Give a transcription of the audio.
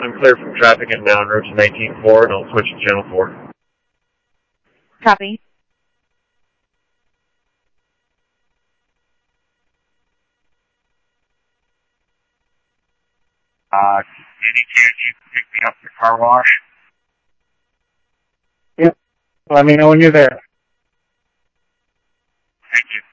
I'm clear from traffic and now en route to 19-4, and I'll switch to channel 4. Copy. Any chance you can pick me up at the car wash? Yep. Let me know when you're there. Thank you.